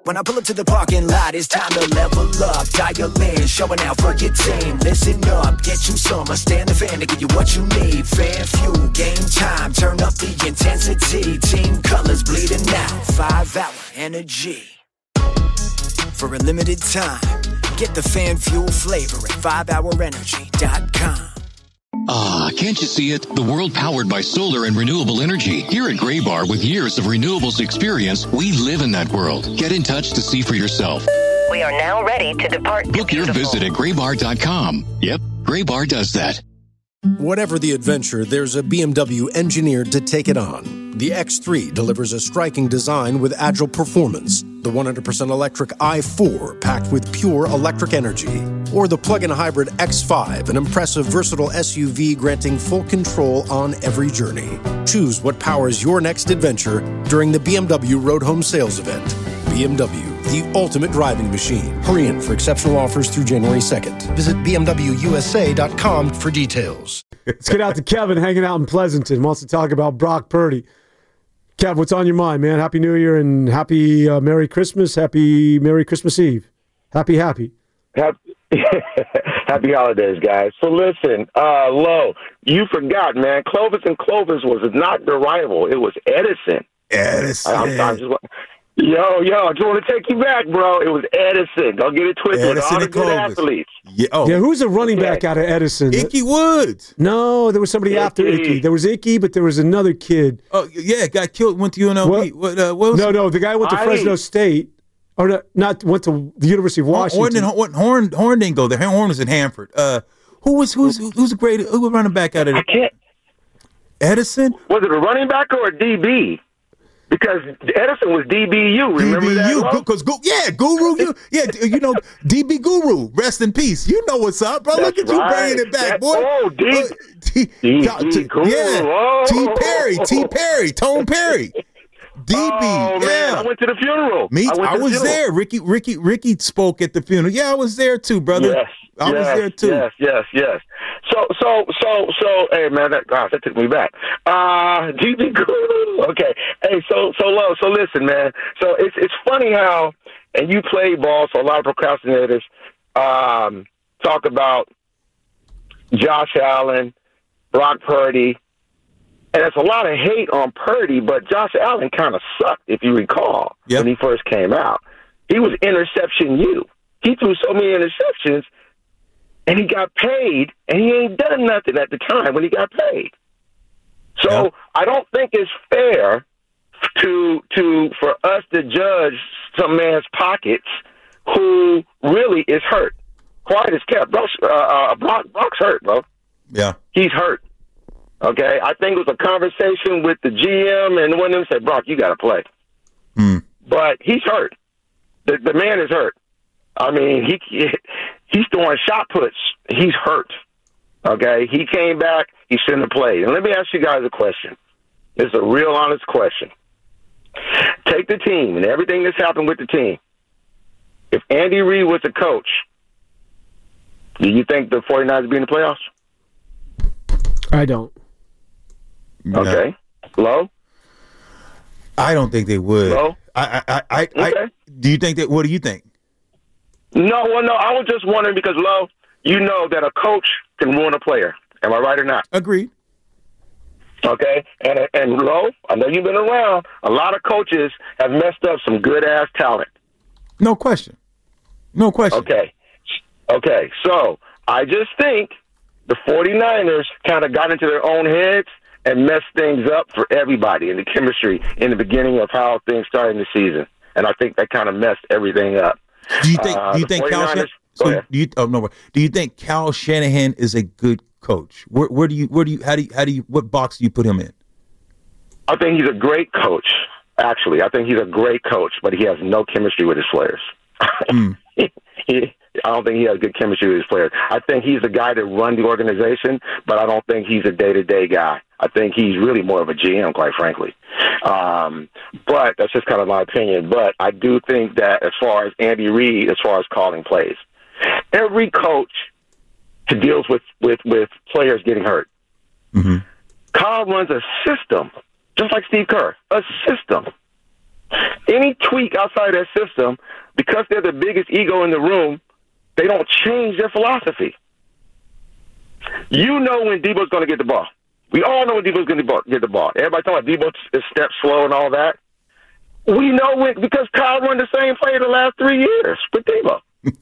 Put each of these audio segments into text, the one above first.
When I pull up to the parking lot, it's time to level up. Dial in, showing out for your team. Listen up, get you some. Stand the fan to give you what you need. Fan fuel, game time, turn up the intensity. Team colors bleeding out, 5-hour energy. For a limited time, get the fan fuel flavor at 5hourenergy.com. Ah, can't you see it? The world powered by solar and renewable energy. Here at Graybar, with years of renewables experience, we live in that world. Get in touch to see for yourself. We are now ready to depart. Book your visit at graybar.com. Yep, Graybar does that. Whatever the adventure, there's a BMW engineered to take it on. The X3 delivers a striking design with agile performance. The 100% electric i4 packed with pure electric energy. Or the plug-in hybrid X5, an impressive, versatile SUV granting full control on every journey. Choose what powers your next adventure during the BMW Road Home Sales Event. BMW, the ultimate driving machine. Hurry in for exceptional offers through January 2nd. Visit BMWUSA.com for details. Let's get out to Kevin hanging out in Pleasanton. Wants to talk about Brock Purdy. Kev, what's on your mind, man? Happy New Year and happy Merry Christmas. Happy Merry Christmas Eve. Happy. Happy holidays, guys. So listen, Lo, you forgot, man. Clovis and Clovis was not the rival. It was Edison. Yo, I just want to take you back, bro. It was Edison. Don't get it twisted. All the good athletes. Yeah, who's a running back out of Edison? Ickey Woods. No, there was somebody after Ickey. There was Ickey, but there was another kid. Oh, yeah, got killed, went to UNLV. What was No, the guy went to Fresno State. Or went to the University of Washington. Horn didn't go there. Horn was in Hanford. Who's a great running back out of I can't. Edison? Was it a running back or a DB? Because Edison was DBU. Remember that? Guru. DB Guru. Rest in peace. You know what's up, bro. Look at you bringing it back, boy. DB Guru. T. Perry, Tone Perry. DB, man, I went to the funeral. I was there. Ricky spoke at the funeral. Yeah, I was there too, brother. Yes, I was there too. Yes. So, hey, man, that took me back. DB Guru. Okay. Hey, so listen, man. So it's funny how, and you play ball, so a lot of procrastinators talk about Josh Allen, Brock Purdy. And there's a lot of hate on Purdy, but Josh Allen kind of sucked, if you recall, when he first came out. He was interception you. He threw so many interceptions, and he got paid, and he ain't done nothing at the time when he got paid. So I don't think it's fair for us to judge some man's pockets who really is hurt. Quiet as kept. Brock's hurt, bro. Yeah. He's hurt. Okay, I think it was a conversation with the GM, and one of them said, Brock, you got to play. But he's hurt. The man is hurt. I mean, he's throwing shot puts. He's hurt. Okay, he came back. He shouldn't have played. And let me ask you guys a question. It's a real honest question. Take the team and everything that's happened with the team. If Andy Reid was the coach, do you think the 49ers would be in the playoffs? I don't. Okay. Low? I don't think they would. Low? Okay. Do you think that? What do you think? No, I was just wondering because, Low, you know that a coach can ruin a player. Am I right or not? Agreed. Okay. And Low, I know you've been around. A lot of coaches have messed up some good-ass talent. No question. Okay. So I just think the 49ers kind of got into their own heads and messed things up for everybody in the chemistry in the beginning of how things started in the season. And I think that kind of messed everything up. Do you think Cal Shanahan? Do you think Cal Shanahan is a good coach? What box do you put him in? I think he's a great coach. Actually, I think he's a great coach, but he has no chemistry with his players. I don't think he has good chemistry with his players. I think he's the guy that runs the organization, but I don't think he's a day-to-day guy. I think he's really more of a GM, quite frankly. But that's just kind of my opinion. But I do think that as far as Andy Reid, as far as calling plays, every coach deals with players getting hurt. Mm-hmm. Kyle runs a system, just like Steve Kerr, a system. Any tweak outside that system, because they're the biggest ego in the room, they don't change their philosophy. You know when Debo's going to get the ball. We all know when Debo's going to get the ball. Everybody talking about Debo is step slow and all that. We know when, because Kyle run the same play the last 3 years with Debo.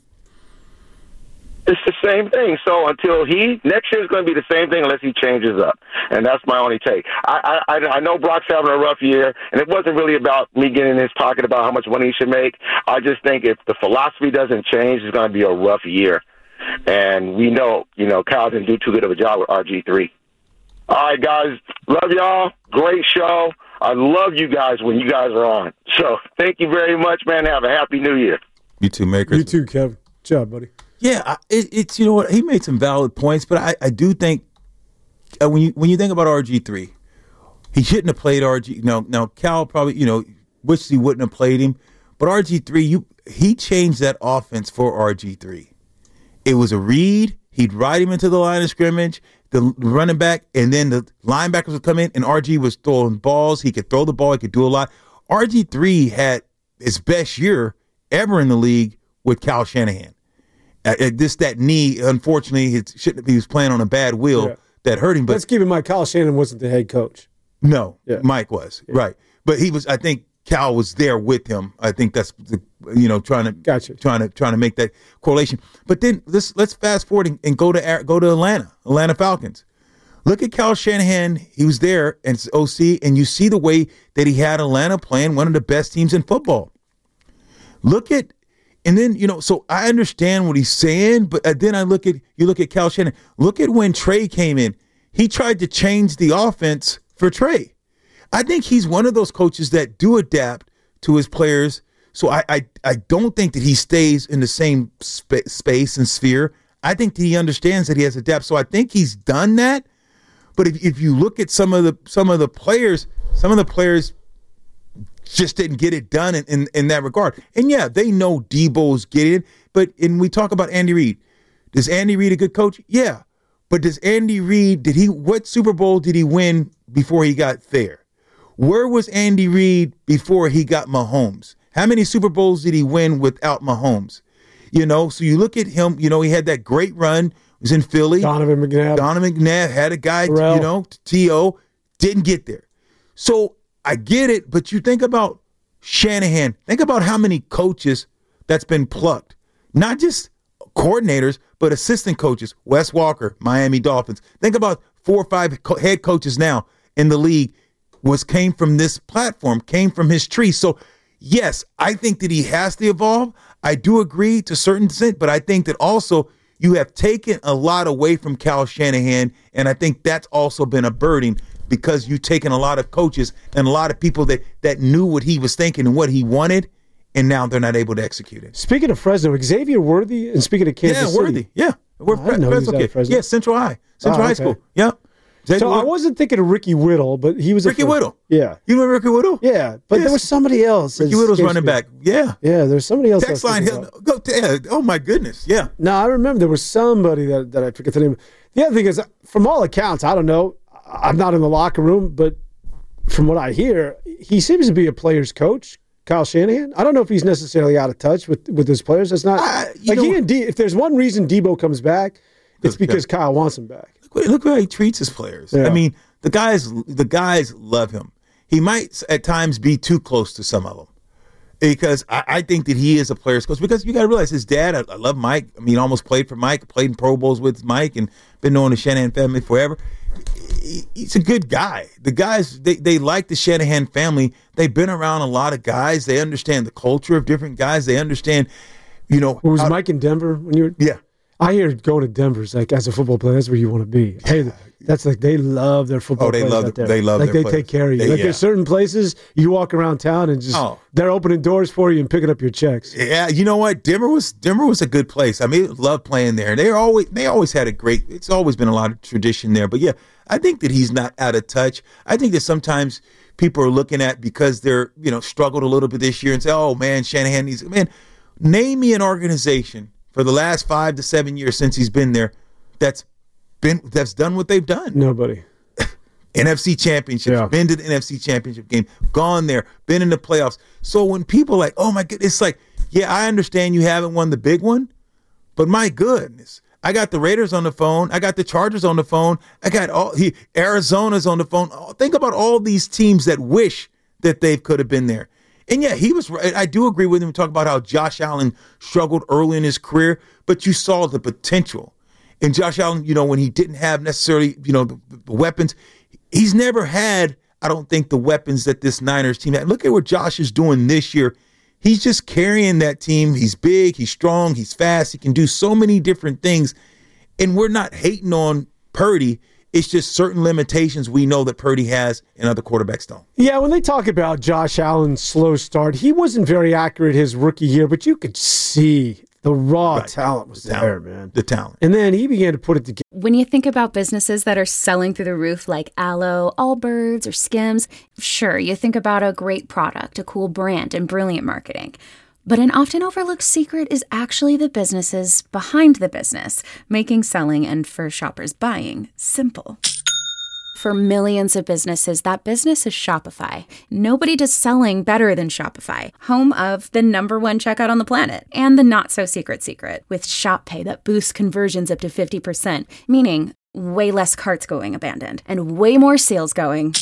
It's the same thing. So until next year is going to be the same thing unless he changes up. And that's my only take. I know Brock's having a rough year, and it wasn't really about me getting in his pocket about how much money he should make. I just think if the philosophy doesn't change, it's going to be a rough year. And we know, Kyle didn't do too good of a job with RG3. All right, guys. Love y'all. Great show. I love you guys when you guys are on. So thank you very much, man. Have a happy New Year. You too, Merry Christmas. You too, Kevin. Good job, buddy. Yeah, it's you know what, he made some valid points, but I do think when you think about RG3, he shouldn't have played RG. Now Cal probably wishes he wouldn't have played him, but RG3 he changed that offense for RG3. It was a read. He'd ride him into the line of scrimmage, the running back, and then the linebackers would come in, and RG was throwing balls. He could throw the ball. He could do a lot. RG3 had his best year ever in the league with Kyle Shanahan. That knee, unfortunately, he was playing on a bad wheel that hurt him. But let's keep in mind, Kyle Shanahan wasn't the head coach. No, Mike was right, but he was. I think Cal was there with him. I think that's trying to make that correlation. But then let's fast forward and go to Atlanta Falcons. Look at Kyle Shanahan. He was there and OC, and you see the way that he had Atlanta playing one of the best teams in football. And then, so I understand what he's saying, but then you look at Kyle Shanahan. Look at when Trey came in. He tried to change the offense for Trey. I think he's one of those coaches that do adapt to his players. So I don't think that he stays in the same space and sphere. I think that he understands that he has to adapt. So I think he's done that. But if you look at some of the players just didn't get it done in that regard. And yeah, they know Debo's getting it. But we talk about Andy Reid. Is Andy Reid a good coach? Yeah. But does Andy Reid, what Super Bowl did he win before he got there? Where was Andy Reid before he got Mahomes? How many Super Bowls did he win without Mahomes? So you look at him, he had that great run. He was in Philly. Donovan McNabb had a guy, Terrell. T.O., didn't get there. So I get it, but you think about Shanahan. Think about how many coaches that's been plucked. Not just coordinators, but assistant coaches. Wes Walker, Miami Dolphins. Think about 4 or 5 head coaches now in the league came from this platform, came from his tree. So, yes, I think that he has to evolve. I do agree to a certain extent, but I think that also you have taken a lot away from Kyle Shanahan, and I think that's also been a burden because you've taken a lot of coaches and a lot of people that knew what he was thinking and what he wanted, and now they're not able to execute it. Speaking of Fresno, Xavier Worthy, and speaking of Kansas City. Worthy, yeah. We're Fresno. Yeah, Central High School. Yeah. So I wasn't thinking of Ricky Whittle, but he was Ricky Whittle. Yeah. You remember Ricky Whittle? Yeah, but there was somebody else. Ricky Whittle's running back. Yeah. Yeah, there's somebody else. Text line. Oh, my goodness. Yeah. No, I remember there was somebody that I forget the name. The other thing is, from all accounts, I don't know. I'm not in the locker room, but from what I hear, he seems to be a player's coach, Kyle Shanahan. I don't know if he's necessarily out of touch with his players. That's not if there's one reason Debo comes back, it's because Kyle wants him back. Look how he treats his players. Yeah. I mean, the guys love him. He might at times be too close to some of them because I think that he is a player's coach. Because you got to realize his dad. I love Mike. I mean, almost played for Mike. Played in Pro Bowls with Mike, and been knowing the Shanahan family forever. He's a good guy. The guys they like the Shanahan family. They've been around a lot of guys. They understand the culture of different guys. They understand, Was Mike in Denver when you were? Yeah. I hear going to Denver's like as a football player, that's where you want to be. Hey, that's like they love their football players out there. They love like their they take care of you. There's certain places you walk around town and just they're opening doors for you and picking up your checks. Yeah, you know what? Denver was a good place. I mean, love playing there. They always had it's always been a lot of tradition there. But yeah, I think that he's not out of touch. I think that sometimes people are looking at because they're struggled a little bit this year and say, oh man, Shanahan name me an organization for the last 5 to 7 years since he's been there, that's done what they've done. Nobody. NFC Championships, been to the NFC Championship game, gone there, been in the playoffs. So when people are like, oh my goodness, it's like, yeah, I understand you haven't won the big one, but my goodness, I got the Raiders on the phone. I got the Chargers on the phone. I got Arizona's on the phone. Think about all these teams that wish that they could have been there. And yeah, he was right. I do agree with him. Talk about how Josh Allen struggled early in his career, but you saw the potential. And Josh Allen, when he didn't have necessarily, the weapons, he's never had, I don't think, the weapons that this Niners team had. Look at what Josh is doing this year. He's just carrying that team. He's big, he's strong, he's fast. He can do so many different things. And we're not hating on Purdy. It's just certain limitations we know that Purdy has and other quarterbacks don't. Yeah, when they talk about Josh Allen's slow start, he wasn't very accurate his rookie year, but you could see the raw talent was there, man. The talent. And then he began to put it together. When you think about businesses that are selling through the roof like Aloe, Allbirds, or Skims, sure, you think about a great product, a cool brand, and brilliant marketing. But an often overlooked secret is actually the businesses behind the business, making selling and, for shoppers, buying simple. For millions of businesses, that business is Shopify. Nobody does selling better than Shopify, home of the #1 checkout on the planet, and the not-so-secret secret, with Shop Pay that boosts conversions up to 50%, meaning way less carts going abandoned, and way more sales going.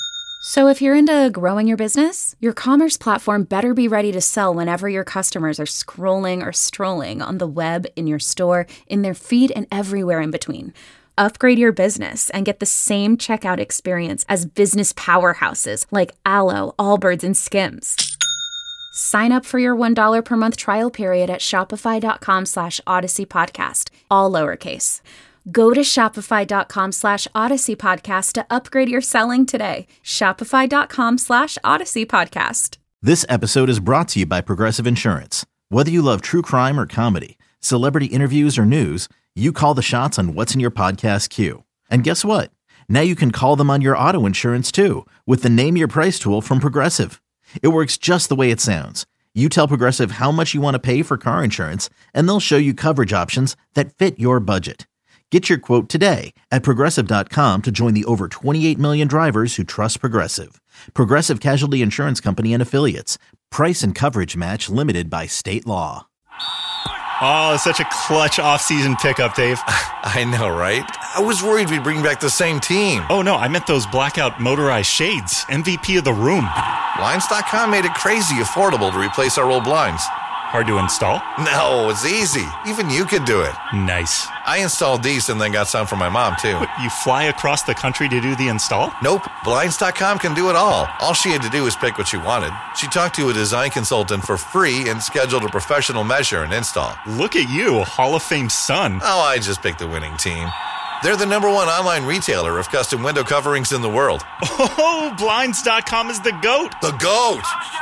So if you're into growing your business, your commerce platform better be ready to sell whenever your customers are scrolling or strolling on the web, in your store, in their feed, and everywhere in between. Upgrade your business and get the same checkout experience as business powerhouses like Aloe, Allbirds, and Skims. Sign up for your $1 per month trial period at shopify.com/Odyssey Podcast, all lowercase. Go to shopify.com/Odyssey Podcast to upgrade your selling today. Shopify.com/Odyssey Podcast. This episode is brought to you by Progressive Insurance. Whether you love true crime or comedy, celebrity interviews or news, you call the shots on what's in your podcast queue. And guess what? Now you can call them on your auto insurance too with the Name Your Price tool from Progressive. It works just the way it sounds. You tell Progressive how much you want to pay for car insurance, and they'll show you coverage options that fit your budget. Get your quote today at Progressive.com to join the over 28 million drivers who trust Progressive. Progressive Casualty Insurance Company and Affiliates. Price and coverage match limited by state law. Oh, it's such a clutch off-season pickup, Dave. I know, right? I was worried we'd bring back the same team. Oh, no, I meant those blackout motorized shades. MVP of the room. Blinds.com made it crazy affordable to replace our old blinds. Hard to install? No, it's easy. Even you could do it. Nice. I installed these and then got some for my mom, too. What, you fly across the country to do the install? Nope. Blinds.com can do it all. All she had to do was pick what she wanted. She talked to a design consultant for free and scheduled a professional measure and install. Look at you, Hall of Fame son. Oh, I just picked the winning team. They're the #1 online retailer of custom window coverings in the world. Oh, Blinds.com is the GOAT. The GOAT!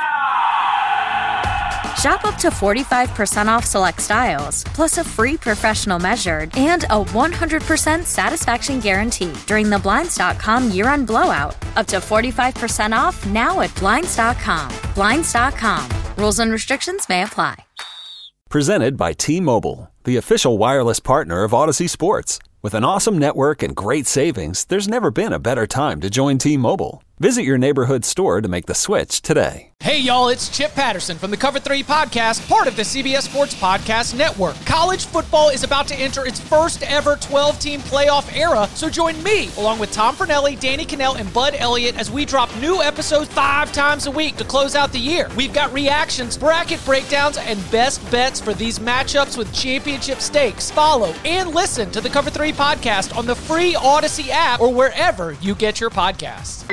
Shop up to 45% off select styles, plus a free professional measured and a 100% satisfaction guarantee during the Blinds.com year-end blowout. Up to 45% off now at Blinds.com. Blinds.com. Rules and restrictions may apply. Presented by T-Mobile, the official wireless partner of Odyssey Sports. With an awesome network and great savings, there's never been a better time to join T-Mobile. Visit your neighborhood store to make the switch today. Hey, y'all, it's Chip Patterson from the Cover 3 Podcast, part of the CBS Sports Podcast Network. College football is about to enter its first ever 12-team playoff era, so join me, along with Tom Fornelli, Danny Cannell, and Bud Elliott, as we drop new episodes 5 times a week to close out the year. We've got reactions, bracket breakdowns, and best bets for these matchups with championship stakes. Follow and listen to the Cover 3 Podcast on the free Odyssey app or wherever you get your podcasts.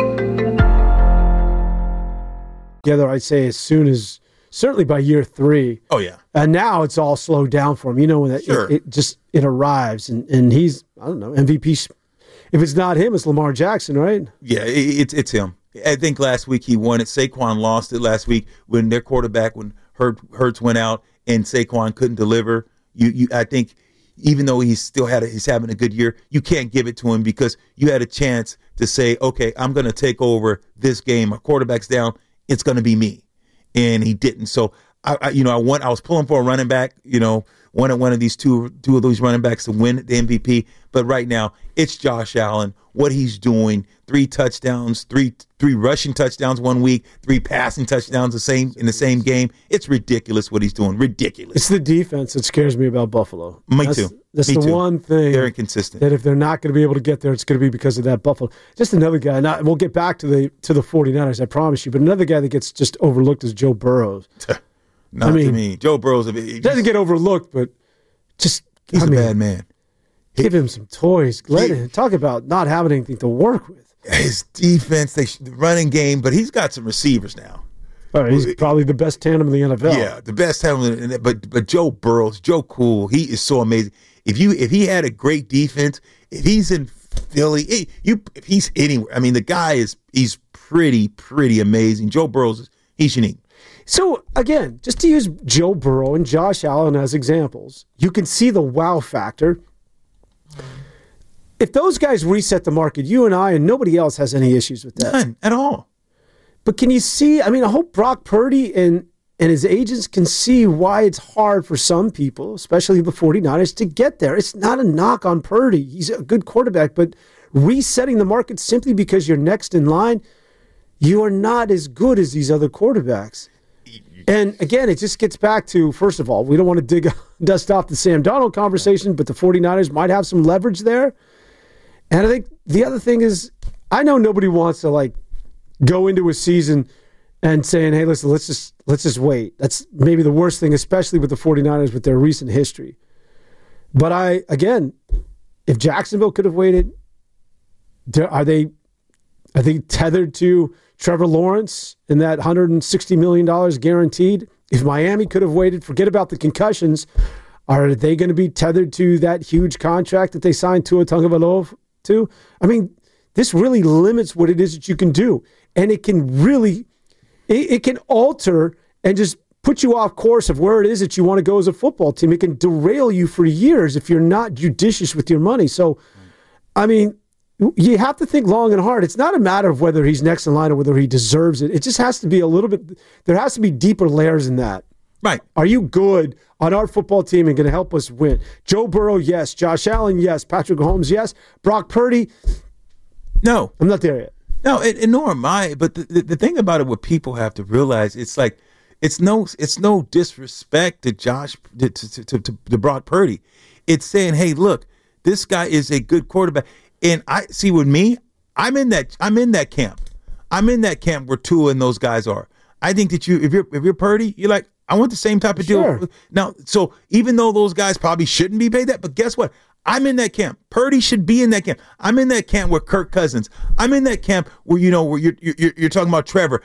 Together, I'd say as soon as, certainly by year 3. Oh, yeah. And now it's all slowed down for him. You know, when that, sure. it arrives, and he's, I don't know, MVP. If it's not him, it's Lamar Jackson, right? Yeah, it's him. I think last week he won it. Saquon lost it last week when their quarterback, when Hurts went out and Saquon couldn't deliver. I think even though he's having a good year, you can't give it to him because you had a chance to say, okay, I'm going to take over this game. My quarterback's down. It's going to be me. And he didn't. So I was pulling for a running back, one of these two of those running backs to win the MVP. But right now, it's Josh Allen. What he's doing: 3 touchdowns, three rushing touchdowns 1 week, 3 passing touchdowns in the same game. It's ridiculous what he's doing. Ridiculous. It's the defense that scares me about Buffalo. Me too. That's the one thing. They're inconsistent. That if they're not going to be able to get there, it's going to be because of that Buffalo. Just another guy. Now, we'll get back to the 49ers, I promise you. But another guy that gets just overlooked is Joe Burrow. To me. Joe Burrow's doesn't get overlooked, but just he's a bad man. Give him some toys. Let him talk about not having anything to work with. His defense, the running game, but he's got some receivers now. He's probably the best tandem in the NFL. Yeah, the best tandem. But Joe Burrow, Joe Cool, he is so amazing. If he had a great defense, if he's in Philly, if he's anywhere, I mean, the guy he's pretty amazing. Joe Burrow, he's unique. So, again, just to use Joe Burrow and Josh Allen as examples, you can see the wow factor. If those guys reset the market, you and I and nobody else has any issues with that. None at all. But can you see, I mean, I hope Brock Purdy and his agents can see why it's hard for some people, especially the 49ers, to get there. It's not a knock on Purdy. He's a good quarterback, but resetting the market simply because you're next in line, you are not as good as these other quarterbacks. And again, it just gets back to, first of all, we don't want to dust off the Sam Darnold conversation, but the 49ers might have some leverage there. And I think the other thing is, I know nobody wants to go into a season and saying, hey, listen, let's just wait. That's maybe the worst thing, especially with the 49ers with their recent history. But if Jacksonville could have waited, are they tethered to Trevor Lawrence and that $160 million guaranteed? If Miami could have waited, forget about the concussions, are they going to be tethered to that huge contract that they signed Tua Tagovailoa to? I mean, this really limits what it is that you can do. And it can really, it can alter and just put you off course of where it is that you want to go as a football team. It can derail you for years if you're not judicious with your money. So, I mean, you have to think long and hard. It's not a matter of whether he's next in line or whether he deserves it. It just has to be a little bit, there has to be deeper layers in that. Right. Are you good on our football team and going to help us win? Joe Burrow, yes. Josh Allen, yes. Patrick Mahomes, yes. Brock Purdy, no. I'm not there yet. No, and nor am I. But the thing about it, what people have to realize, it's like, it's no disrespect to Josh, to Brock Purdy. It's saying, hey, look, this guy is a good quarterback. And I see with me, I'm in that camp. I'm in that camp where Tua and those guys are. I think that if you're Purdy, you're like, I want the same type of deal. Now, so even though those guys probably shouldn't be paid that, but guess what? I'm in that camp. Purdy should be in that camp. I'm in that camp with Kirk Cousins. I'm in that camp where where you're talking about Trevor.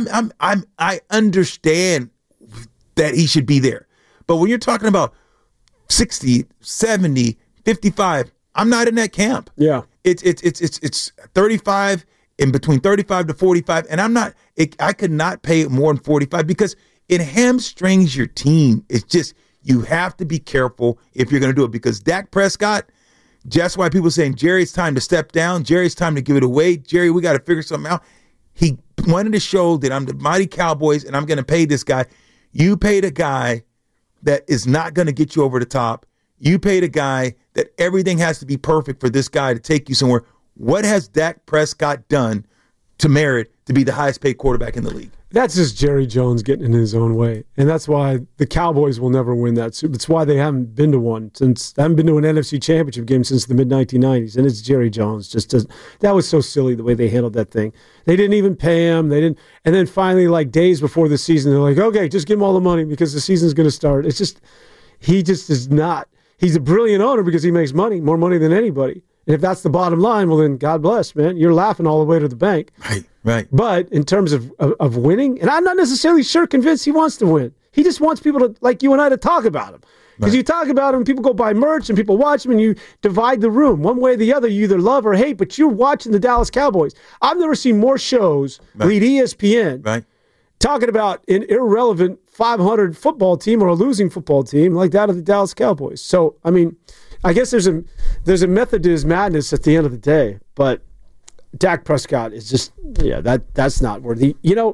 I understand that he should be there. But when you're talking about 60, 70, 55, I'm not in that camp. Yeah. It's 35, in between 35 to 45, and I could not pay more than 45 because it hamstrings your team. It's just, you have to be careful if you're going to do it, because Dak Prescott, that's why people are saying, Jerry, it's time to step down. Jerry, it's time to give it away. Jerry, we got to figure something out. He wanted to show that I'm the mighty Cowboys and I'm going to pay this guy. You paid a guy that is not going to get you over the top. You paid a guy that everything has to be perfect for this guy to take you somewhere. What has Dak Prescott done to merit to be the highest paid quarterback in the league? That's just Jerry Jones getting in his own way. And that's why the Cowboys will never win that Super Bowl. That's why they haven't been to one they haven't been to an NFC Championship game since the mid-1990s. And it's Jerry Jones. That was so silly the way they handled that thing. They didn't even pay him. And then finally, like days before the season, they're like, okay, just give him all the money because the season's going to start. He just is not. He's a brilliant owner because he makes money, more money than anybody. And if that's the bottom line, well, then God bless, man. You're laughing all the way to the bank. Right. But in terms of winning, and I'm not necessarily convinced he wants to win. He just wants people to, like you and I, to talk about him. Because you talk about him, people go buy merch, and people watch him, and you divide the room. One way or the other, you either love or hate, but you're watching the Dallas Cowboys. I've never seen more shows lead ESPN talking about an irrelevant 500 football team or a losing football team like that of the Dallas Cowboys. So, I mean, I guess there's a method to his madness at the end of the day, but Dak Prescott is just, that's not worthy.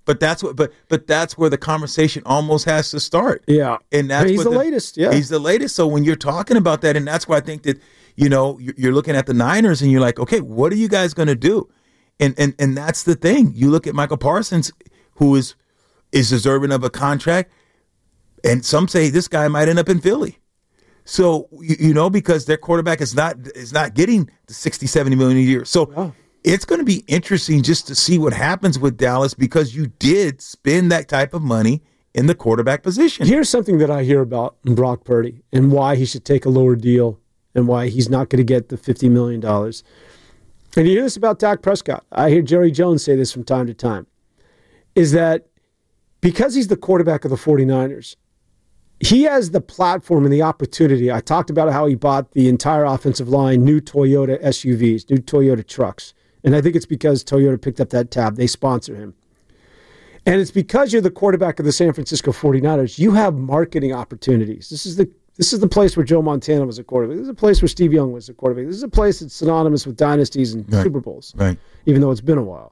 But that's where the conversation almost has to start. Yeah. And that's he's the latest. Yeah. He's the latest. So when you're talking about that, and that's why I think that, you're looking at the Niners and you're like, okay, what are you guys going to do? And that's the thing. You look at Michael Parsons, who is deserving of a contract, and some say this guy might end up in Philly. So, because their quarterback is not getting the $60-70 million a year. So it's going to be interesting just to see what happens with Dallas, because you did spend that type of money in the quarterback position. Here's something that I hear about Brock Purdy and why he should take a lower deal and why he's not going to get the $50 million. And you hear this about Dak Prescott. I hear Jerry Jones say this from time to time, is that because he's the quarterback of the 49ers, he has the platform and the opportunity. I talked about how he bought the entire offensive line, new Toyota SUVs, new Toyota trucks. And I think it's because Toyota picked up that tab. They sponsor him. And it's because you're the quarterback of the San Francisco 49ers, you have marketing opportunities. This is the place where Joe Montana was a quarterback. This is a place where Steve Young was a quarterback. This is a place that's synonymous with dynasties and Super Bowls, even though it's been a while.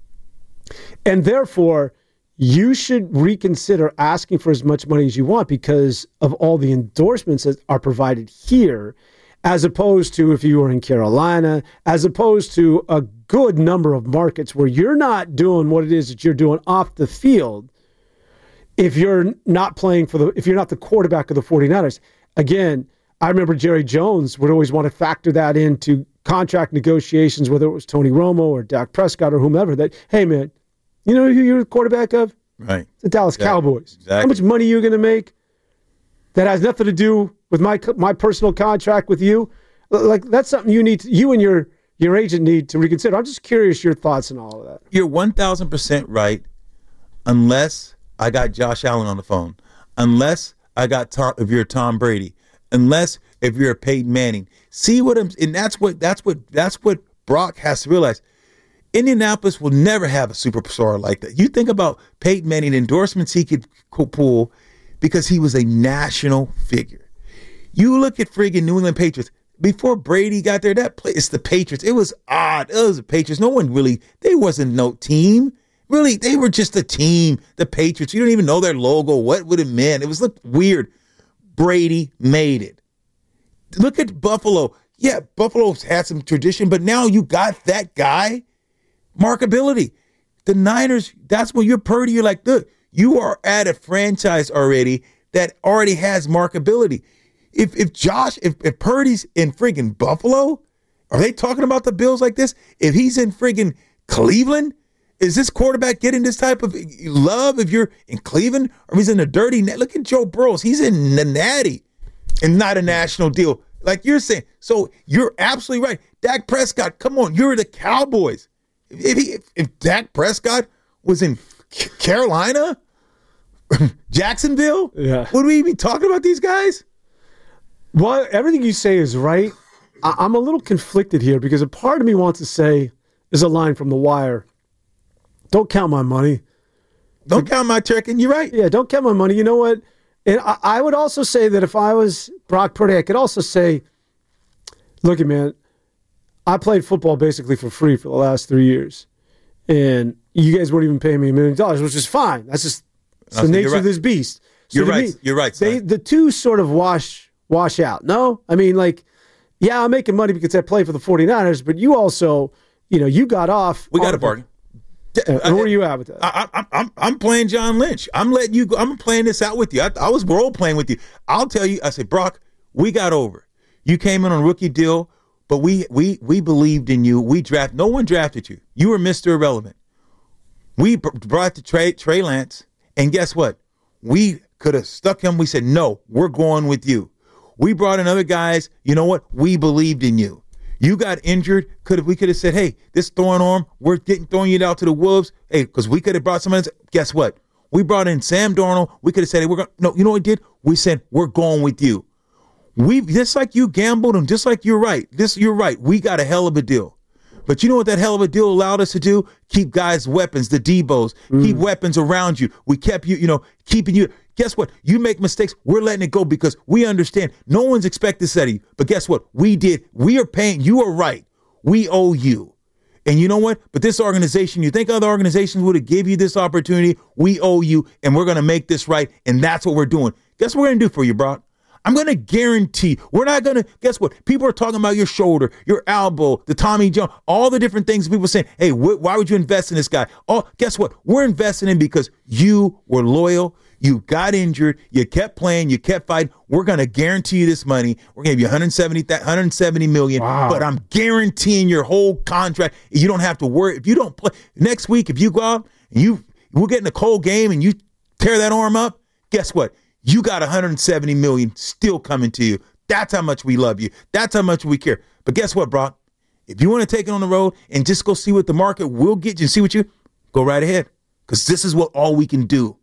And therefore, you should reconsider asking for as much money as you want because of all the endorsements that are provided here, as opposed to if you were in Carolina, as opposed to a good number of markets where you're not doing what it is that you're doing off the field if you're not if you're not the quarterback of the 49ers. Again, I remember Jerry Jones would always want to factor that into contract negotiations, whether it was Tony Romo or Dak Prescott or whomever, that, hey, man, you know who you're the quarterback of? Right. The Dallas Cowboys. Exactly. How much money are you going to make? That has nothing to do with my personal contract with you. Like, that's something you and your agent need to reconsider. I'm just curious your thoughts on all of that. You're 1,000% right, unless I got Josh Allen on the phone, unless I got if you're Tom Brady, unless if you're Peyton Manning. See what and that's what Brock has to realize. Indianapolis will never have a superstar like that. You think about Peyton Manning, endorsements he could pull because he was a national figure. You look at friggin' New England Patriots. Before Brady got there, it's the Patriots. It was odd. It was the Patriots. No one really, they wasn't no team. Really, they were just a team, the Patriots. You don't even know their logo, what would it mean. It looked weird. Brady made it. Look at Buffalo. Yeah, Buffalo's had some tradition, but now you got that guy. Markability. The Niners, that's when you're Purdy. You're like, look, you are at a franchise already that already has markability. If Purdy's in friggin' Buffalo, are they talking about the Bills like this? If he's in friggin' Cleveland, is this quarterback getting this type of love if you're in Cleveland? Or he's in the dirty net? Look at Joe Burrows. He's in the natty and not a national deal. Like you're saying. So you're absolutely right. Dak Prescott, come on, you're the Cowboys. If Dak Prescott was in Carolina, Jacksonville, would we be talking about these guys? Well, everything you say is right. I'm a little conflicted here because a part of me wants to say, there's a line from The Wire, don't count my money. Don't count my chicken. You're right. Yeah, don't count my money. You know what? And I would also say that if I was Brock Purdy, I could also say, look, man, I played football basically for free for the last 3 years. And you guys weren't even paying me $1 million, which is fine. That's just the nature of this beast. So you're right. You're right. The two sort of wash out. No? I mean, like, yeah, I'm making money because I play for the 49ers, but you also, you got off. We got a bargain. Where are you at with that? I'm playing John Lynch. I'm letting you go. I'm playing this out with you. I was role playing with you. I'll tell you, I said, Brock, we got over. You came in on a rookie deal, but we believed in you. No one drafted you. You were Mr. Irrelevant. We brought the Trey Lance, and guess what? We could have stuck him. We said, no, we're going with you. We brought in other guys. You know what? We believed in you. You got injured. We could have said, hey, this throwing arm, we're throwing you out to the wolves. Hey, because we could have brought someone else. Guess what? We brought in Sam Darnold. We could have said, hey, no, you know what we did? We said, we're going with you. Just like you gambled and just like you're right. You're right. We got a hell of a deal. But you know what that hell of a deal allowed us to do? Keep guys' weapons, the Debos, keep weapons around you. We kept you, keeping you. Guess what? You make mistakes, we're letting it go because we understand no one's expecting this out of you. But guess what? We did. We are paying. You are right. We owe you. And you know what? But this organization, you think other organizations would have give you this opportunity? We owe you, and we're going to make this right, and that's what we're doing. Guess what we're going to do for you, Brock? I'm going to guarantee we're not going to, guess what? People are talking about your shoulder, your elbow, the Tommy John, all the different things people saying, hey, why would you invest in this guy? Oh, guess what? We're investing in because you were loyal. You got injured. You kept playing. You kept fighting. We're going to guarantee you this money. We're going to give you $170 million. Wow. But I'm guaranteeing your whole contract. You don't have to worry. If you don't play next week, if you go out and we'll get in a cold game and you tear that arm up, guess what? You got $170 million still coming to you. That's how much we love you. That's how much we care. But guess what, Brock? If you want to take it on the road and just go see what the market will get you and see what you, go right ahead. Because this is all we can do.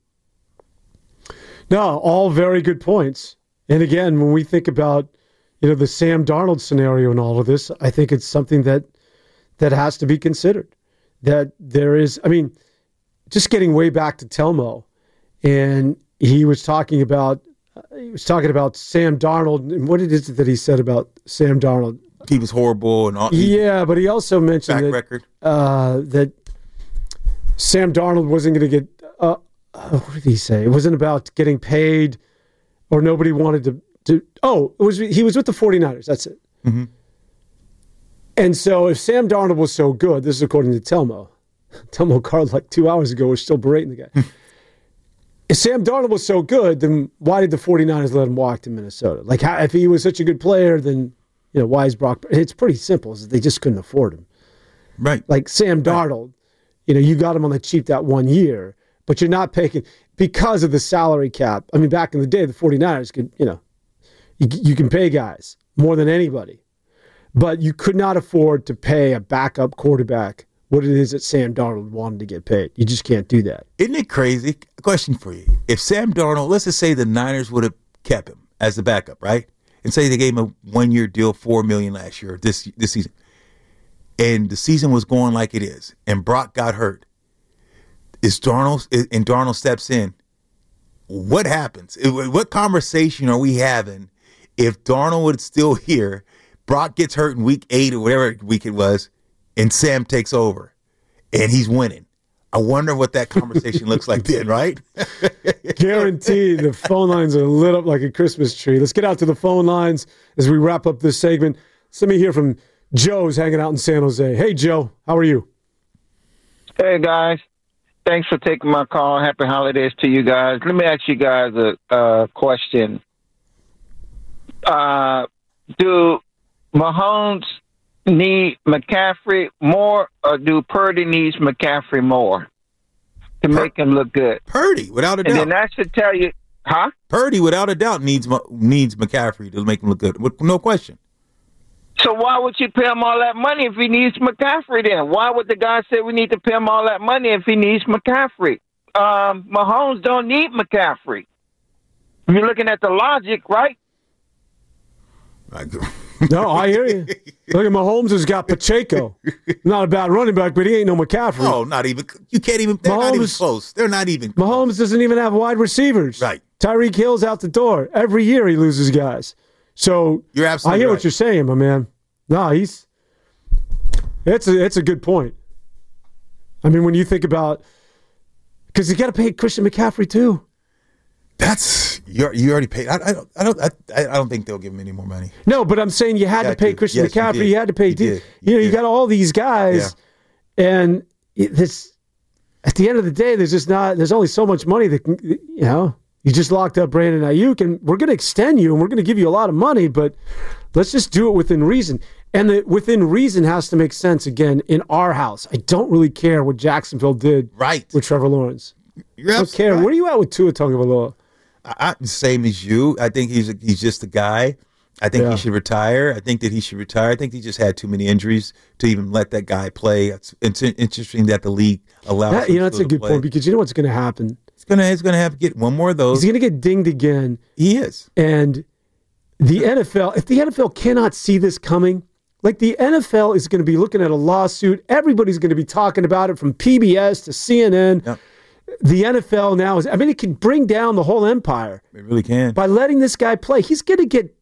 No, all very good points. And again, when we think about, the Sam Darnold scenario and all of this, I think it's something that has to be considered. That there is, just getting way back to Telmo, and he was talking about Sam Darnold, and what is it that he said about Sam Darnold? He was horrible and all. Yeah, but he also mentioned that Sam Darnold wasn't going to get. What did he say? It wasn't about getting paid, or nobody wanted to. He was with the 49ers. That's it. Mm-hmm. And so if Sam Darnold was so good, this is according to Telmo. Telmo Card like 2 hours ago was still berating the guy. If Sam Darnold was so good, then why did the 49ers let him walk to Minnesota? Like, if he was such a good player, then, why is Brock? It's pretty simple. They just couldn't afford him. Right. Like Sam Darnold, you got him on the cheap that 1 year, but you're not paying because of the salary cap. Back in the day, the 49ers could, you can pay guys more than anybody, but you could not afford to pay a backup quarterback what it is that Sam Darnold wanted to get paid. You just can't do that. Isn't it crazy? A question for you. If Sam Darnold, let's just say the Niners would have kept him as the backup, right? And say they gave him a 1 year deal, $4 million last year, this season. And the season was going like it is, and Brock got hurt. And Darnold steps in. What happens? What conversation are we having if Darnold was still here, Brock gets hurt in week 8 or whatever week it was, and Sam takes over, and he's winning? I wonder what that conversation looks like then, right? Guaranteed the phone lines are lit up like a Christmas tree. Let's get out to the phone lines as we wrap up this segment. Let me hear from Joe's hanging out in San Jose. Hey, Joe, how are you? Hey, guys. Thanks for taking my call. Happy holidays to you guys. Let me ask you guys a question. Do Mahomes need McCaffrey more, or do Purdy needs McCaffrey more to make him look good? Purdy, without a doubt. And then that should tell you, huh? Purdy, without a doubt, needs McCaffrey to make him look good. No question. So why would you pay him all that money if he needs McCaffrey then? Why would the guy say we need to pay him all that money if he needs McCaffrey? Mahomes don't need McCaffrey. If you're looking at the logic, right? No, I hear you. Look at Mahomes has got Pacheco. Not a bad running back, but he ain't no McCaffrey. No, not even. You can't even. They're not even close. They're not even close. Mahomes doesn't even have wide receivers. Right. Tyreek Hill's out the door. Every year he loses guys. So you're absolutely I hear right. what you're saying, my man. No, it's a good point. When you think about, because you got to pay Christian McCaffrey too. That's you already paid. I don't think they'll give him any more money. No, but I'm saying you had to pay Christian McCaffrey. You had to pay. You got all these guys, and this. At the end of the day, there's only so much money that you just locked up Brandon Ayuk, and we're going to extend you, and we're going to give you a lot of money, but let's just do it within reason. And the within reason has to make sense again in our house. I don't really care what Jacksonville did with Trevor Lawrence. I don't care. Right. Where are you at with Tua Tagovailoa? I'm the same as you. I think he's just a guy. I think he should retire. I think he he just had too many injuries to even let that guy play. It's interesting that the league allows him that's a good point, because you know what's going to happen? He's going to have to get one more of those. He's going to get dinged again. He is. And the NFL, if the NFL cannot see this coming, like the NFL is going to be looking at a lawsuit. Everybody's going to be talking about it from PBS to CNN. Yep. The NFL now it can bring down the whole empire. It really can. By letting this guy play. He's going to get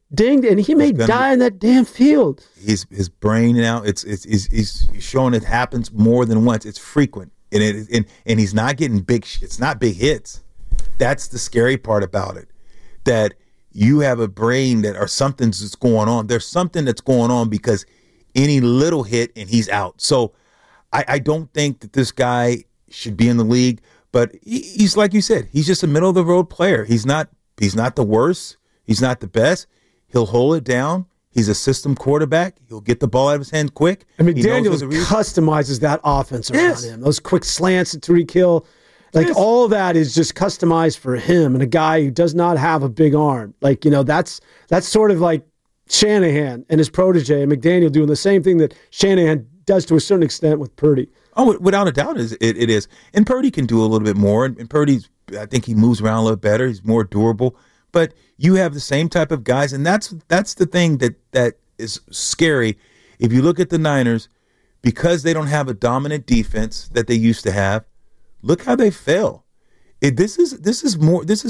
dinged, and he may die in that damn field. His brain now, he's showing it happens more than once. It's frequent, and he's not getting it's not big hits. That's the scary part about it, that you have a brain or something's that's going on. There's something that's going on because any little hit and he's out. So I don't think that this guy should be in the league, but he's like you said, he's just a middle of the road player. He's not the worst. He's not the best. He'll hold it down. He's a system quarterback. He'll get the ball out of his hand quick. I mean, Daniels customizes that offense around him. Those quick slants to Tyreek Hill. All that is just customized for him and a guy who does not have a big arm. That's sort of like Shanahan and his protege, McDaniel, doing the same thing that Shanahan does to a certain extent with Purdy. Oh, without a doubt, it is. And Purdy can do a little bit more. And Purdy's, I think he moves around a little better. He's more durable. But you have the same type of guys, and that's the thing that is scary. If you look at the Niners, because they don't have a dominant defense that they used to have, look how they fell. This is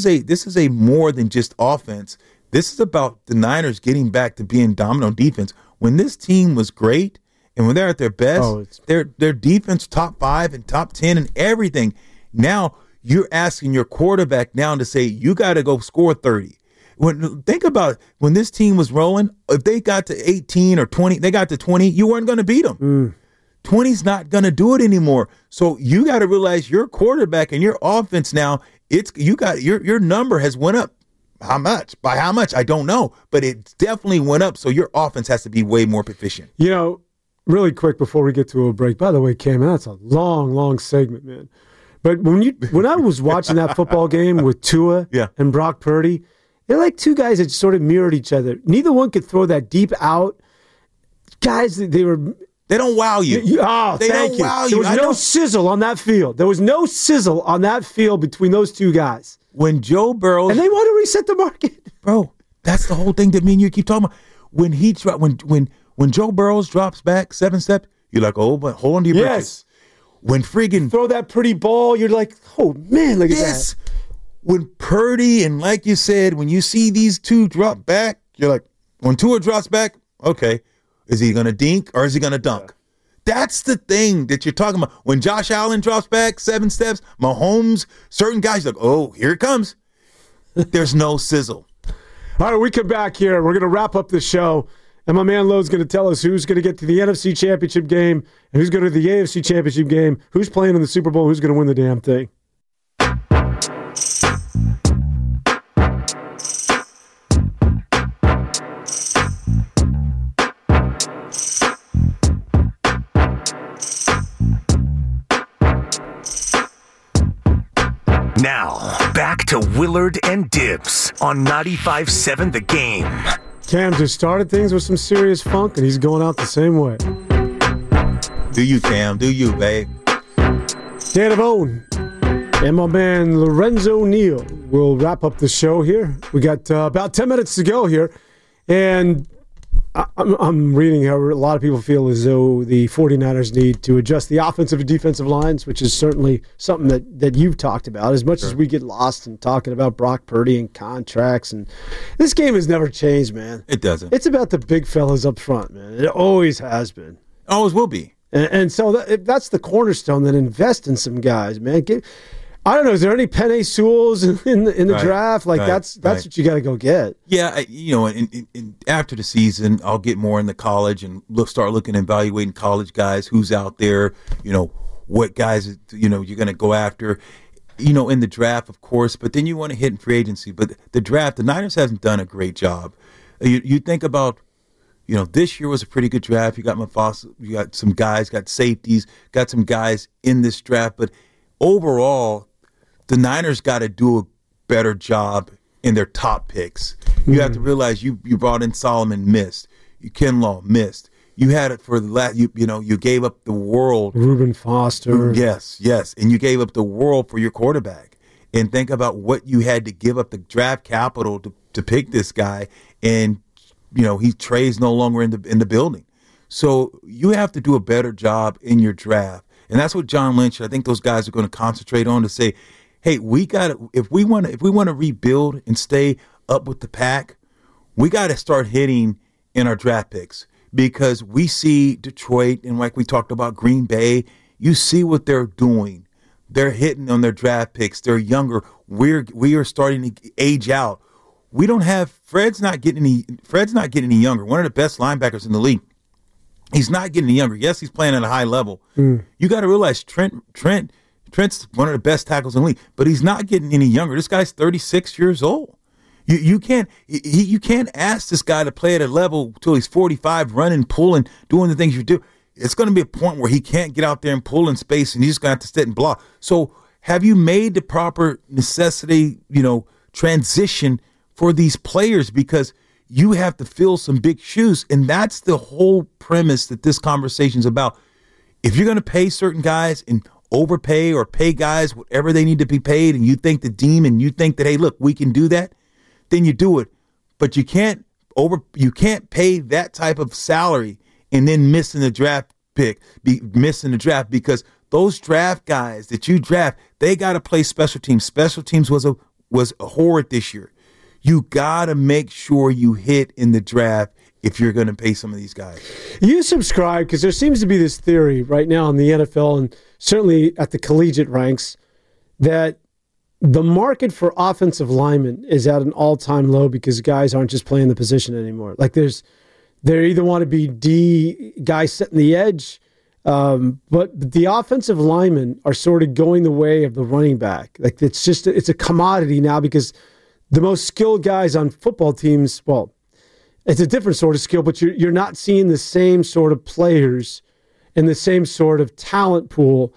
a more than just offense. This is about the Niners getting back to being dominant on defense. When this team was great and when they're at their best, their defense top 5 and top 10 and everything. Now you're asking your quarterback now to say you got to go score 30. Think about it. When this team was rolling, if they got to 18 or 20, they got to 20, you weren't going to beat them. 20's not going to do it anymore. So you got to realize your quarterback and your offense now, your number has went up. How much? By how much? I don't know. But it definitely went up. So your offense has to be way more proficient. Really quick before we get to a break. By the way, Cam, that's a long, long segment, man. But when I was watching that football game with Tua and Brock Purdy, they're like two guys that sort of mirrored each other. Neither one could throw that deep out. Guys, they don't wow you. They don't wow you. There was no sizzle on that field. There was no sizzle on that field between those two guys. When Joe Burrow and they want to reset the market, bro. That's the whole thing that me and you keep talking about. When Joe Burrows drops back 7 steps, you're like, oh, but hold on to your britches. When friggin' throw that pretty ball, you're like, oh man, look at that. When Purdy and like you said, when you see these two drop back, you're like, when Tua drops back, okay, is he gonna dink or is he gonna dunk? That's the thing that you're talking about. When Josh Allen drops back 7 steps, Mahomes, certain guys like, oh, here it comes. There's no sizzle. All right, we come back here. We're gonna wrap up the show. And my man Lowe's going to tell us who's going to get to the NFC Championship game and who's going to the AFC Championship game, who's playing in the Super Bowl, who's going to win the damn thing. Now, back to Willard and Dibs on 95.7 The Game. Cam just started things with some serious funk, and he's going out the same way. Do you, Cam? Do you, babe? Dan Avone and my man Lorenzo Neal will wrap up the show here. We got about 10 minutes to go here, and I'm reading how a lot of people feel as though the 49ers need to adjust the offensive and defensive lines, which is certainly something that you've talked about. As much as we get lost in talking about Brock Purdy and contracts, and this game has never changed, man. It doesn't. It's about the big fellas up front, man. It always has been. Always will be. And so that's the cornerstone. Then invest in some guys, man. I don't know. Is there any Penei Sewells in the draft? That's what you got to go get. Yeah, and after the season, I'll get more into college and start looking and evaluating college guys. Who's out there? What guys you're going to go after. In the draft, of course, but then you want to hit in free agency. But the draft, the Niners hasn't done a great job. You think about. This year was a pretty good draft. You got Mufasa, you got some guys, got safeties, got some guys in this draft. But overall, the Niners got to do a better job in their top picks. You have to realize you brought in Solomon, missed. Kinlaw, missed. You had it for the last. You gave up the world. Reuben Foster. Yes, and you gave up the world for your quarterback. And think about what you had to give up the draft capital to pick this guy, and Trey's no longer in the building. So you have to do a better job in your draft. And that's what John Lynch, I think those guys are going to concentrate on, to say, hey, if we want to rebuild and stay up with the pack, we got to start hitting in our draft picks because we see Detroit and like we talked about Green Bay, you see what they're doing. They're hitting on their draft picks. They're younger. We are starting to age out. We don't have Fred's not getting any younger. One of the best linebackers in the league. He's not getting any younger. Yes, he's playing at a high level. You got to realize Trent's one of the best tackles in the league, but he's not getting any younger. This guy's 36 years old. You can't ask this guy to play at a level till he's 45, running, pulling, doing the things you do. It's going to be a point where he can't get out there and pull in space, and he's just going to have to sit and block. So have you made the proper necessity, transition for these players? Because you have to fill some big shoes, and that's the whole premise that this conversation is about. If you're going to pay certain guys and overpay or pay guys whatever they need to be paid, and you think the team and you think that, hey, look, we can do that, then you do it. But you can't pay that type of salary and then missing the draft because those draft guys that you draft, they got to play special teams. Special teams was a horrid this year. You got to make sure you hit in the draft if you're going to pay some of these guys. You subscribe because there seems to be this theory right now in the NFL and certainly at the collegiate ranks that the market for offensive linemen is at an all-time low because guys aren't just playing the position anymore. Like they either want to be D guys setting the edge, but the offensive linemen are sort of going the way of the running back. Like it's a commodity now because the most skilled guys on football teams, well, it's a different sort of skill, but you're not seeing the same sort of players and the same sort of talent pool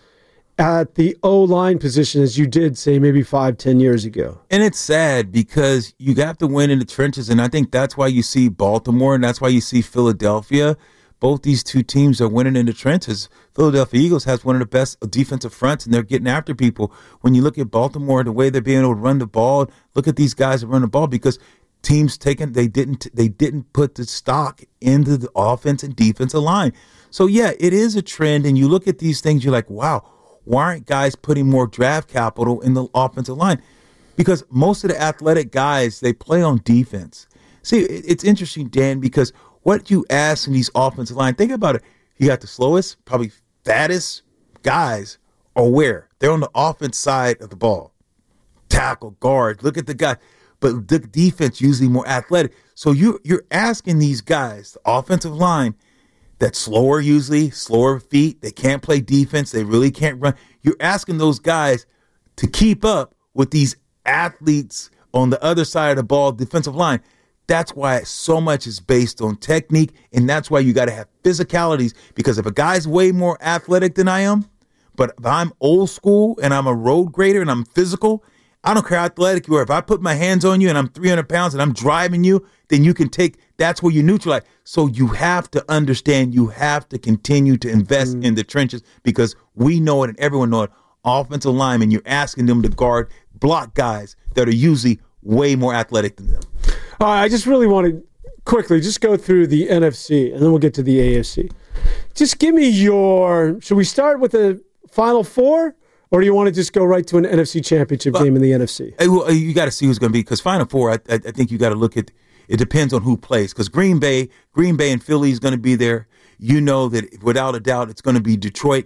at the O-line position as you did, say, maybe 5-10 years ago. And it's sad because you have to win in the trenches, and I think that's why you see Baltimore and that's why you see Philadelphia. Both these two teams are winning in the trenches. Philadelphia Eagles has one of the best defensive fronts, and they're getting after people. When you look at Baltimore, the way they're being able to run the ball, look at these guys that run the ball because teams they didn't put the stock into the offense and defensive line. So, yeah, it is a trend, and you look at these things, you're like, wow, why aren't guys putting more draft capital in the offensive line? Because most of the athletic guys, they play on defense. See, it's interesting, Dan, because what you ask in these offensive line, think about it. You got the slowest, probably fattest guys are where? They're on the offense side of the ball. Tackle, guard, look at the guy. But the defense usually more athletic. So you're asking these guys, the offensive line, that's slower usually, slower feet. They can't play defense. They really can't run. You're asking those guys to keep up with these athletes on the other side of the ball, defensive line. That's why so much is based on technique, and that's why you got to have physicalities, because if a guy's way more athletic than I am, but if I'm old school and I'm a road grader and I'm physical, I don't care how athletic you are. If I put my hands on you and I'm 300 pounds and I'm driving you, then you can take, that's where you neutralize. So you have to understand, you have to continue to invest in the trenches, because we know it and everyone knows it. Offensive linemen, you're asking them to guard, block guys that are usually way more athletic than them. All right, I just really want to quickly just go through the NFC, and then we'll get to the AFC. Just give me should we start with the Final Four, or do you want to just go right to an NFC Championship game in the NFC? Well, you got to see who's going to be, because Final Four, I think you got to look at, it depends on who plays, because Green Bay and Philly is going to be there. You know that without a doubt it's going to be Detroit,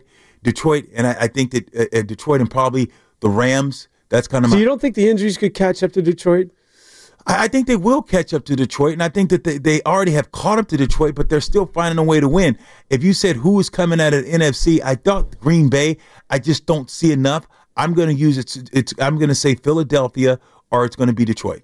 and I think that Detroit and probably the Rams. That's kind of. So you don't think the injuries could catch up to Detroit? I think they will catch up to Detroit, and I think that they already have caught up to Detroit, but they're still finding a way to win. If you said who is coming out of the NFC, I thought Green Bay. I just don't see enough. I'm going to use it. I'm going to say Philadelphia, or it's going to be Detroit.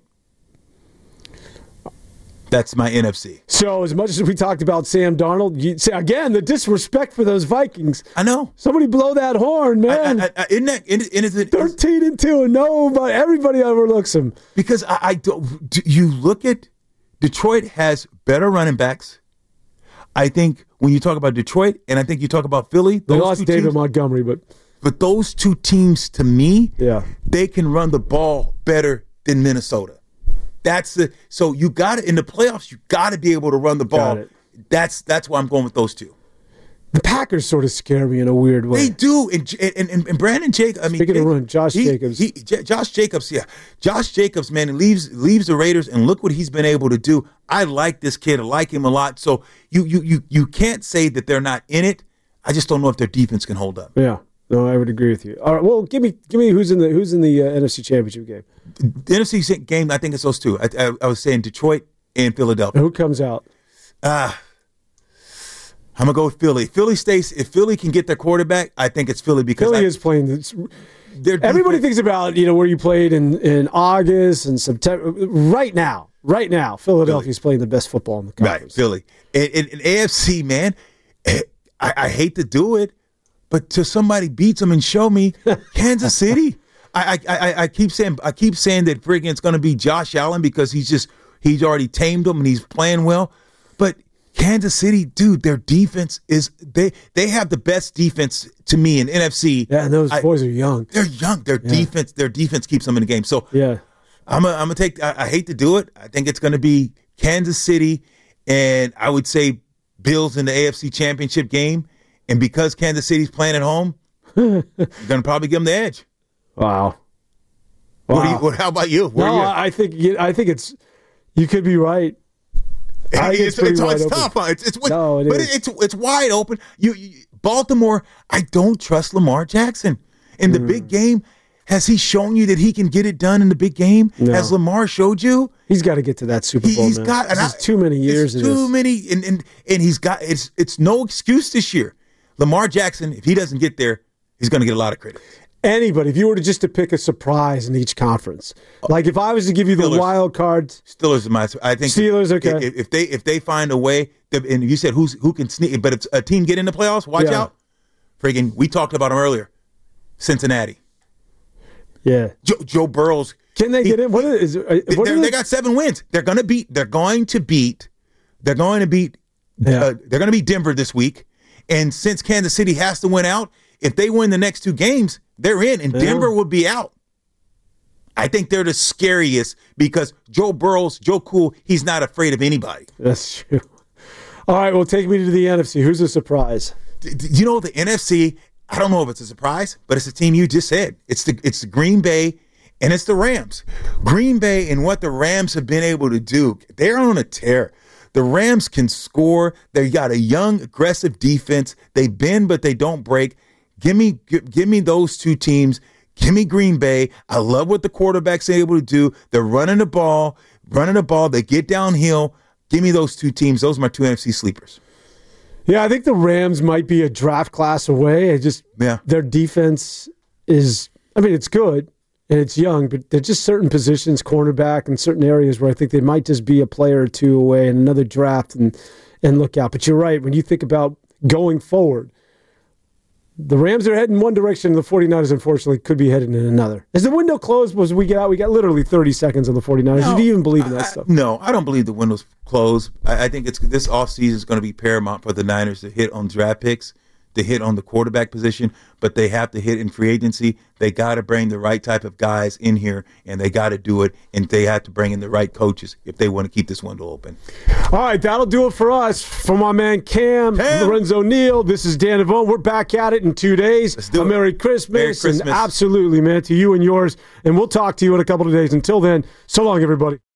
That's my NFC. So as much as we talked about Sam Darnold, again, the disrespect for those Vikings. I know. Somebody blow that horn, man. Isn't that 13-2, and nobody, everybody overlooks them. Because I don't. You look at Detroit has better running backs. I think when you talk about Detroit, and I think you talk about Philly, they lost David Montgomery, but those two teams, to me, yeah, they can run the ball better than Minnesota. So you got to, in the playoffs, you got to be able to run the ball. That's why I'm going with those two. The Packers sort of scare me in a weird way. They do. And Brandon Jacobs. Speaking of run, Josh Jacobs. Josh Jacobs, yeah. Josh Jacobs, man, leaves the Raiders, and look what he's been able to do. I like this kid. I like him a lot. So you can't say that they're not in it. I just don't know if their defense can hold up. Yeah. No, I would agree with you. All right. Well, give me who's in the NFC Championship game. The NFC game, I think it's those two. I was saying Detroit and Philadelphia. Who comes out? I'm going to go with Philly. Philly stays. If Philly can get their quarterback, I think it's Philly because Philly is playing this. Everybody thinks about, where you played in August and September. Right now, Philadelphia's playing the best football in the conference. Right, Philly. In AFC, man, I hate to do it, but till somebody beats them and show me Kansas City. I keep saying that friggin' it's going to be Josh Allen because he's already tamed them and he's playing well, but Kansas City, dude, their defense is they have the best defense to me in NFC. Yeah, and those boys are young. They're young. Their defense keeps them in the game. So yeah, I'm gonna take. I hate to do it. I think it's gonna be Kansas City, and I would say Bills in the AFC Championship game. And because Kansas City's playing at home, you're gonna probably give them the edge. Wow. How about you? I think it's. You could be right. It's tough. It's wide open. Baltimore. I don't trust Lamar Jackson in the big game. Has he shown you that he can get it done in the big game? No. Has Lamar showed you? He's got to get to that Super Bowl. He's got too many years. It's too many, and he's got. It's no excuse this year. Lamar Jackson, if he doesn't get there, he's going to get a lot of credit. Anybody, if you were to pick a surprise in each conference, like if I was to give you the wild cards, Steelers are my. I think Steelers. Okay, if they find a way, and you said who can sneak, but if a team get in the playoffs, watch out. Friggin', we talked about them earlier. Cincinnati. Yeah, Joe Burrows. Can they get in? They got 7 wins. They're going to beat Denver this week. And since Kansas City has to win out, if they win the next 2 games, they're in, and Denver would be out. I think they're the scariest because Joe Cool, he's not afraid of anybody. That's true. All right, well, take me to the NFC. Who's a surprise? The NFC, I don't know if it's a surprise, but it's the team you just said. It's the Green Bay, and it's the Rams. Green Bay and what the Rams have been able to do, they're on a tear. The Rams can score. They got a young, aggressive defense. They bend, but they don't break. Give me those 2 teams. Give me Green Bay. I love what the quarterback's able to do. They're running the ball. They get downhill. Give me those 2 teams. Those are my 2 NFC sleepers. Yeah, I think the Rams might be a draft class away. Their defense is, it's good. And it's young, but there's just certain positions, cornerback, and certain areas where I think they might just be a player or 2 away in another draft and look out. But you're right. When you think about going forward, the Rams are heading one direction, and the 49ers, unfortunately, could be heading in another. As the window closed, we got literally 30 seconds on the 49ers. Do you even believe in that stuff? No, I don't believe the window's closed. I think this offseason is going to be paramount for the Niners to hit on draft picks, to hit on the quarterback position, but they have to hit in free agency. They got to bring the right type of guys in here, and they got to do it, and they have to bring in the right coaches if they want to keep this window open. All right, that'll do it for us. For my man Cam, Lorenzo Neal, this is Dan Devone. We're back at it in 2 days. Let's do it. Merry Christmas. Merry Christmas. And absolutely, man, to you and yours, and we'll talk to you in a couple of days. Until then, so long, everybody.